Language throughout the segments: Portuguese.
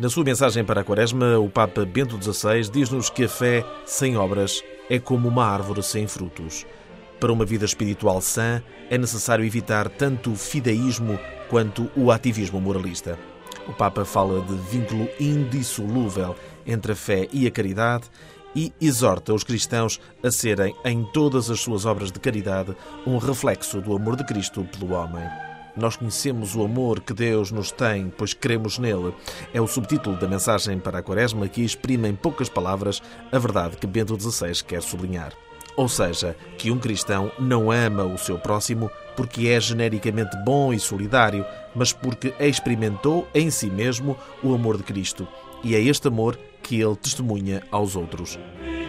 Na sua mensagem para a Quaresma, o Papa Bento XVI diz-nos que a fé sem obras é como uma árvore sem frutos. Para uma vida espiritual sã, é necessário evitar tanto o fideísmo quanto o ativismo moralista. O Papa fala de vínculo indissolúvel entre a fé e a caridade e exorta os cristãos a serem, em todas as suas obras de caridade, um reflexo do amor de Cristo pelo homem. Nós conhecemos o amor que Deus nos tem, pois cremos nele. É o subtítulo da mensagem para a Quaresma que exprime em poucas palavras a verdade que Bento XVI quer sublinhar. Ou seja, que um cristão não ama o seu próximo porque é genericamente bom e solidário, mas porque experimentou em si mesmo o amor de Cristo. E é este amor que ele testemunha aos outros.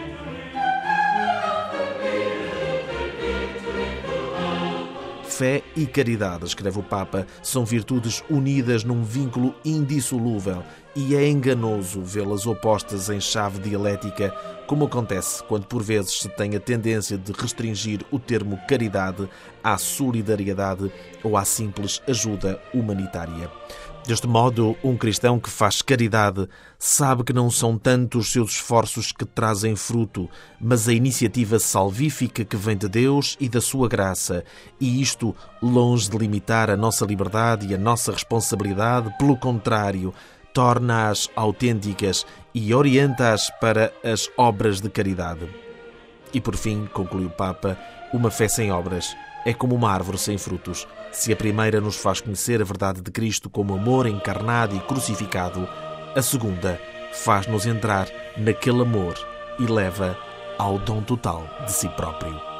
Fé e caridade, escreve o Papa, são virtudes unidas num vínculo indissolúvel e é enganoso vê-las opostas em chave dialética, como acontece quando por vezes se tem a tendência de restringir o termo caridade à solidariedade ou à simples ajuda humanitária. Deste modo, um cristão que faz caridade sabe que não são tanto os seus esforços que trazem fruto, mas a iniciativa salvífica que vem de Deus e da sua graça, e isto, longe de limitar a nossa liberdade e a nossa responsabilidade, pelo contrário, torna-as autênticas e orienta-as para as obras de caridade. E por fim, conclui o Papa, uma fé sem obras é como uma árvore sem frutos. Se a primeira nos faz conhecer a verdade de Cristo como amor encarnado e crucificado, a segunda faz-nos entrar naquele amor e leva ao dom total de si próprio.